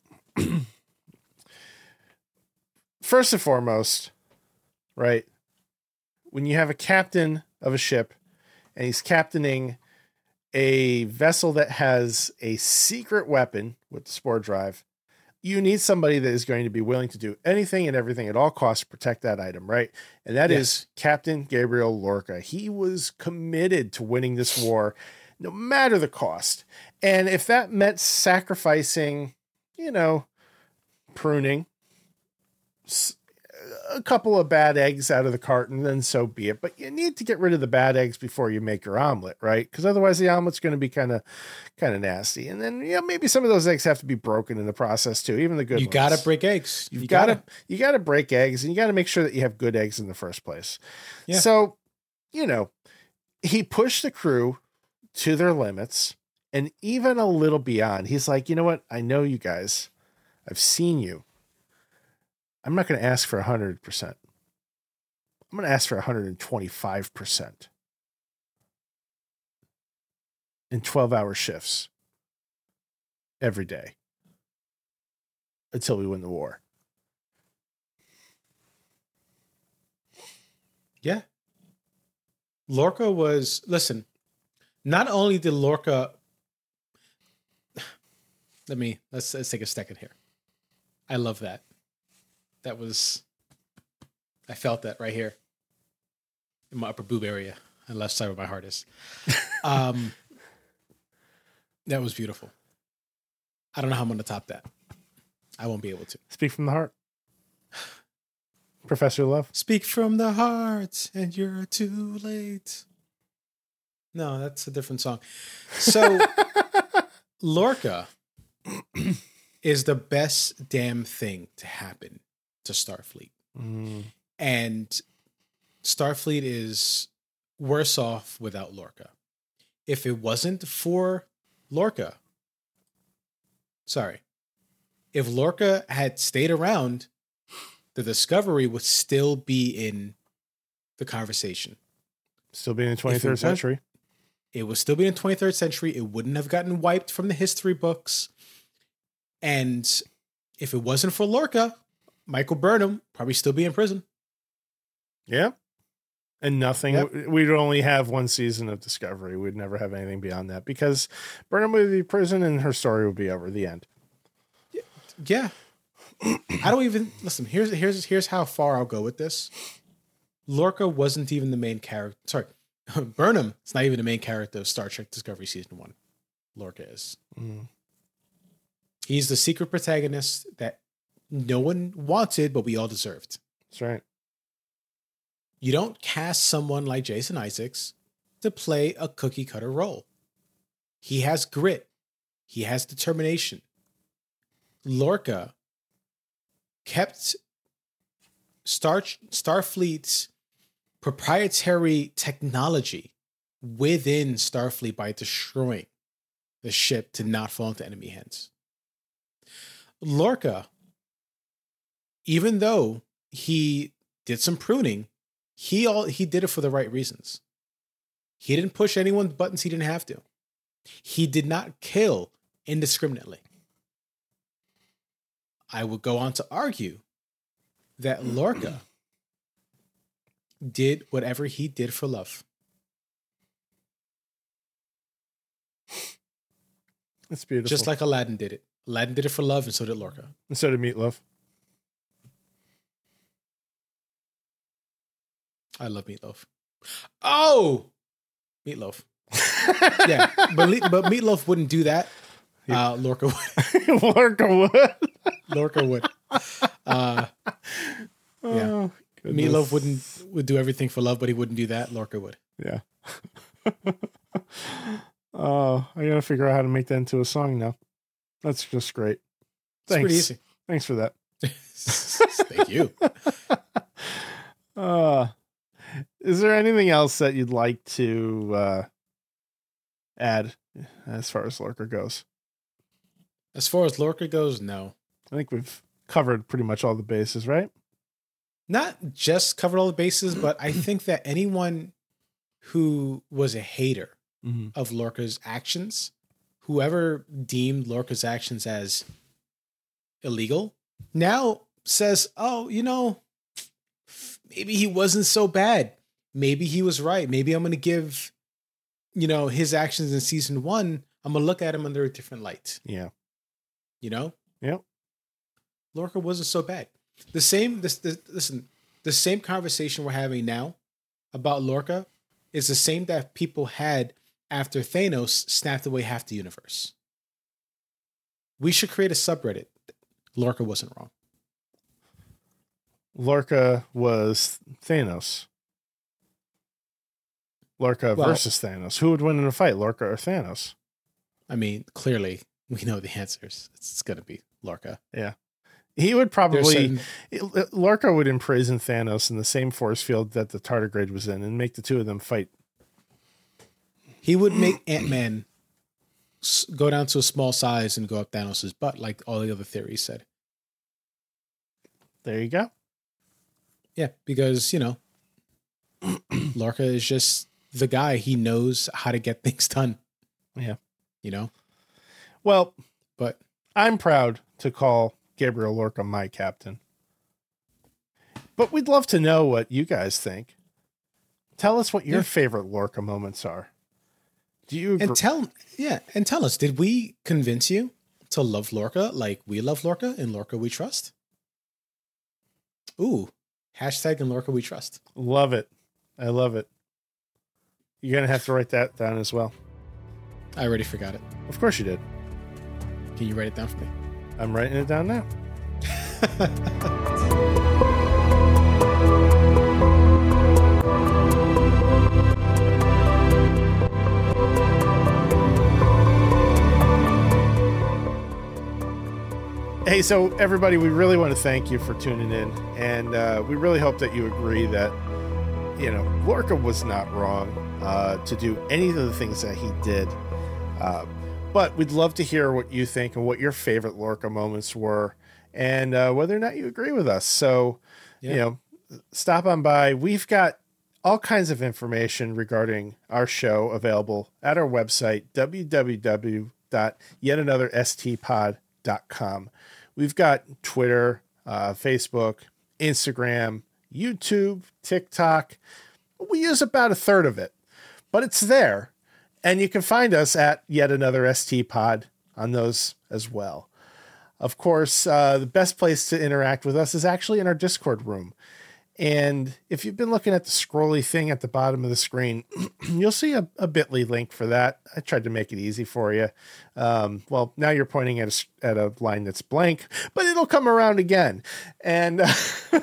first and foremost, right? When you have a captain of a ship, and he's captaining a vessel that has a secret weapon with the spore drive, you need somebody that is going to be willing to do anything and everything at all costs to protect that item, right? And that yes. is Captain Gabriel Lorca. He was committed to winning this war, no matter the cost. And if that meant sacrificing, you know, pruning a couple of bad eggs out of the carton, then so be it. But you need to get rid of the bad eggs before you make your omelet, right? Because otherwise the omelet's going to be kind of kind of nasty. And then, you know, maybe some of those eggs have to be broken in the process too, even the good you ones. You got to break eggs. You've you got to you got to break eggs, and you got to make sure that you have good eggs in the first place. Yeah. So, you know, he pushed the crew to their limits and even a little beyond. He's like, you know what? I know you guys. I've seen you. I'm not going to ask for one hundred percent. I'm going to ask for one hundred twenty-five percent. in twelve hour shifts every day until we win the war. Yeah. Lorca was, listen, not only did Lorca, let me, let's, let's take a second here. I love that. That was, I felt that right here in my upper boob area and left side where my heart is. Um, that was beautiful. I don't know how I'm going to top that. I won't be able to. Speak from the heart. Professor Love. Speak from the heart and you're too late. No, that's a different song. So Lorca is the best damn thing to happen to Starfleet. Mm. And Starfleet is worse off without Lorca. If it wasn't for Lorca, sorry, if Lorca had stayed around, the Discovery would still be in the conversation. Still being in the twenty-third century. It would still be in the twenty-third century. It wouldn't have gotten wiped from the history books. And if it wasn't for Lorca, Michael Burnham probably still be in prison. Yeah. And nothing, Yep. we'd only have one season of Discovery. We'd never have anything beyond that because Burnham would be in prison and her story would be over. The end. Yeah. I don't even listen. Here's here's here's how far I'll go with this. Lorca wasn't even the main character. Sorry, Burnham is not even the main character of Star Trek Discovery season one. Lorca is. Mm. He's the secret protagonist that no one wanted, but we all deserved. That's right. You don't cast someone like Jason Isaacs to play a cookie cutter role. He has grit. He has determination. Lorca kept Star Starfleet's proprietary technology within Starfleet by destroying the ship to not fall into enemy hands. Lorca, even though he did some pruning, he all he did it for the right reasons. He didn't push anyone's buttons he didn't have to. He did not kill indiscriminately. I would go on to argue that Lorca did whatever he did for love. That's beautiful. Just like Aladdin did it. Aladdin did it for love, and so did Lorca. And so did Meatloaf. I love Meatloaf. Oh! Meatloaf. Yeah, but, Le- but Meatloaf wouldn't do that. Uh, Lorca would. Lorca would. Lorca would. Uh, yeah. Oh, Meatloaf wouldn't would do everything for love, but he wouldn't do that. Lorca would. Yeah. Oh, I gotta figure out how to make that into a song now. That's just great. It's Thanks. pretty easy. Thanks for that. Thank you. Uh, is there anything else that you'd like to uh, add as far as Lorca goes? As far as Lorca goes, no. I think we've covered pretty much all the bases, right? Not just covered all the bases, but I think that anyone who was a hater Mm-hmm. of Lorca's actions, whoever deemed Lorca's actions as illegal, now says, oh, you know, maybe he wasn't so bad. Maybe he was right. Maybe I'm going to give, you know, his actions in season one, I'm going to look at him under a different light. Yeah. You know? Yep. Lorca wasn't so bad. The same, this, this, listen, the same conversation we're having now about Lorca is the same that people had after Thanos snapped away half the universe. We should create a subreddit. Lorca wasn't wrong. Lorca was Thanos. Lorca Well, versus Thanos. Who would win in a fight, Lorca or Thanos? I mean, clearly we know the answers. It's going to be Lorca. Yeah. He would There's probably, certain- Lorca would imprison Thanos in the same force field that the tardigrade was in and make the two of them fight. He would make Ant-Man s- go down to a small size and go up Thanos' butt, like all the other theories said. There you go. Yeah, because, you know, Lorca is just the guy. He knows how to get things done. Yeah. You know? Well, But I'm proud to call Gabriel Lorca my captain. But we'd love to know what you guys think. Tell us what your Yeah. favorite Lorca moments are. Do you agree? and tell yeah, and tell us, did we convince you to love Lorca like we love Lorca and Lorca we trust? Ooh, hashtag in Lorca we trust. Love it. I love it. You're going to have to write that down as well. I already forgot it. Of course you did. Can you write it down for me? I'm writing it down now. Hey, so everybody, we really want to thank you for tuning in, and uh, we really hope that you agree that, you know, Lorca was not wrong uh, to do any of the things that he did. Uh, but we'd love to hear what you think and what your favorite Lorca moments were, and uh, whether or not you agree with us. So, Yeah. you know, stop on by. We've got all kinds of information regarding our show available at our website, w w w dot yet another s t pod dot com. We've got Twitter, uh, Facebook, Instagram, YouTube, TikTok. We use about a third of it, but it's there. And you can find us at Yet Another S T Pod on those as well. Of course, uh, the best place to interact with us is actually in our Discord room. And if you've been looking at the scrolly thing at the bottom of the screen, you'll see a, a bit dot l y link for that. I tried to make it easy for you. Um, well, now you're pointing at a, at a line that's blank, but it'll come around again. And uh,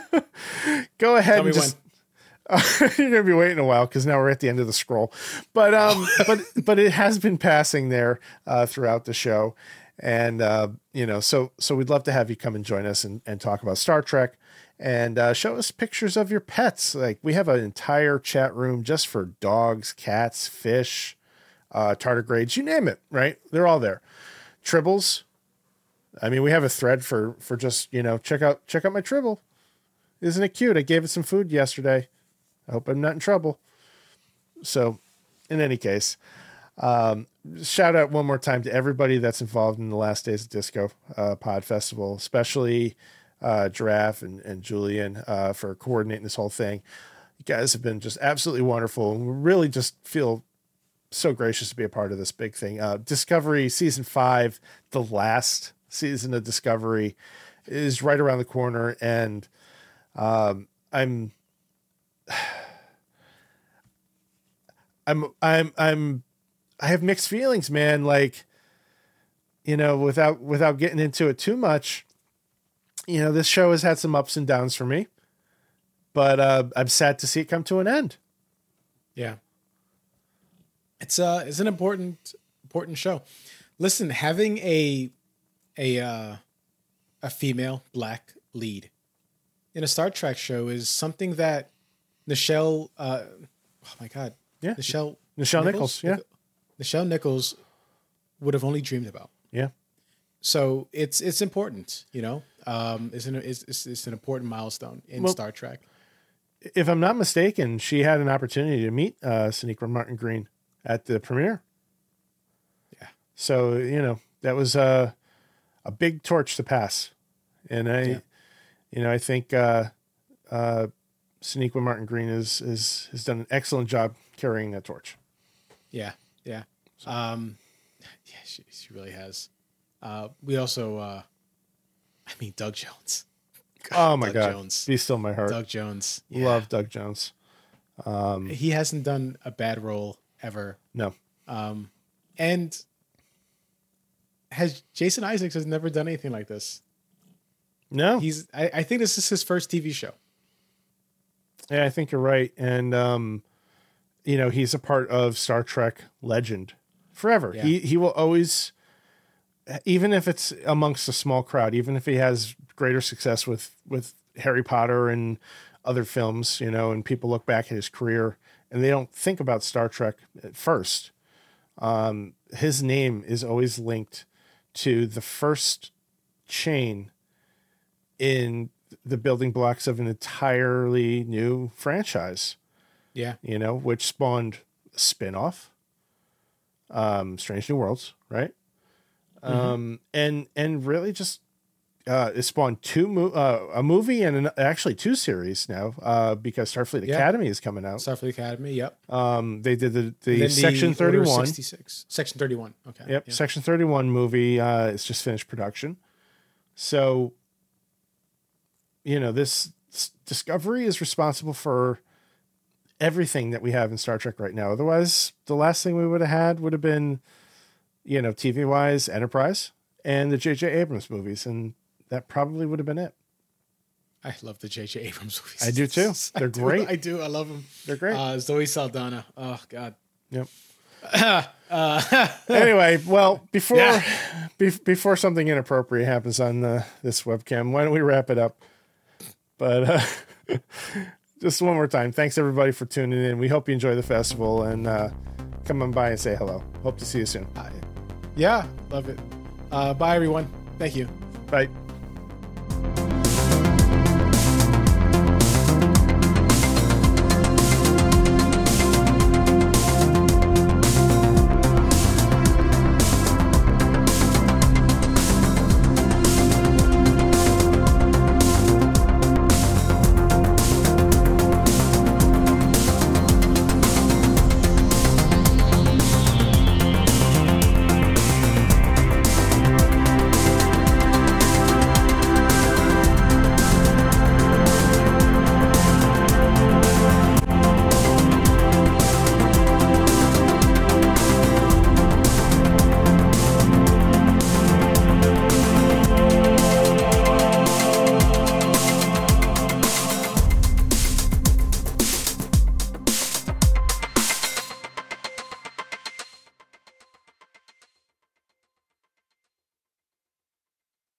go ahead Tell me and just... You're gonna be waiting a while because now we're at the end of the scroll, but um, but but it has been passing there uh, throughout the show, and uh, you know, so so we'd love to have you come and join us and, and talk about Star Trek, and uh, show us pictures of your pets. Like we have an entire chat room just for dogs, cats, fish, uh, tardigrades, you name it. Right? They're all there. Tribbles. I mean, we have a thread for for just you know check out check out my Tribble. Isn't it cute? I gave it some food yesterday. I hope I'm not in trouble. So, in any case, um, shout out one more time to everybody that's involved in the Last Days of Disco uh, Pod Festival, especially uh, Giraffe and, and Julian uh, for coordinating this whole thing. You guys have been just absolutely wonderful, and we really just feel so gracious to be a part of this big thing. Uh, Discovery Season five, the last season of Discovery, is right around the corner, and um, I'm... I'm, I'm, I'm, I have mixed feelings, man. Like, you know, without, without getting into it too much, you know, this show has had some ups and downs for me, but, uh, I'm sad to see it come to an end. Yeah. It's uh it's an important, important show. Listen, having a, a, uh, a female black lead in a Star Trek show is something that Nichelle, uh, oh my God. Yeah. Nichelle, Nichelle Nichols. Yeah. Nichelle Nichols would have only dreamed about. Yeah. So it's, it's important, you know, um, it's an, it's, it's, it's an important milestone in Well, Star Trek. If I'm not mistaken, she had an opportunity to meet, uh, Sonequa Martin Green at the premiere. Yeah. So, you know, that was, uh, a big torch to pass. And I, Yeah. you know, I think, uh, uh, Sonequa Martin Green is, is, has done an excellent job carrying that torch. Yeah. Yeah. Um, yeah, she, she really has. Uh, we also, uh, I mean, Doug Jones. Oh my Doug God. Jones. Be still my heart. Doug Jones. Yeah. Love Doug Jones. Um, He hasn't done a bad role ever. no, Um, and has Jason Isaacs has never done anything like this. no. He's, I, I think this is his first T V show. Yeah, I think you're right. And, um, you know, he's a part of Star Trek legend forever. Yeah. He, he will always, even if it's amongst a small crowd, even if he has greater success with, with Harry Potter and other films, you know, and people look back at his career and they don't think about Star Trek at first. Um, his name is always linked to the first chain in the building blocks of an entirely new franchise, Yeah. you know, which spawned a spinoff, um, Strange New Worlds, right? Mm-hmm. Um, and and really just uh, it spawned two mo- uh, a movie and an, actually two series now uh, because Starfleet yeah. Academy is coming out. Starfleet Academy, yep. Um, they did the the, the Section thirty-one, sixty-six Section thirty-one. Okay. Yep, yeah. Section thirty-one movie. Uh, it's just finished production, so you know this Discovery is responsible for everything that we have in Star Trek right now. Otherwise, the last thing we would have had would have been, you know, T V wise, Enterprise and the J J Abrams movies, and that probably would have been it. I love the J J Abrams movies. I do too. They're I do, great. I do. I love them. They're great. Uh, Zoe Saldana. Oh God. Yep. uh, anyway, well, before yeah. be, before something inappropriate happens on the, this webcam, why don't we wrap it up? But uh, just one more time, thanks everybody for tuning in. We hope you enjoy the festival, and uh, come on by and say hello. Hope to see you soon. Uh, yeah, love it. Uh, bye, everyone. Thank you. Bye.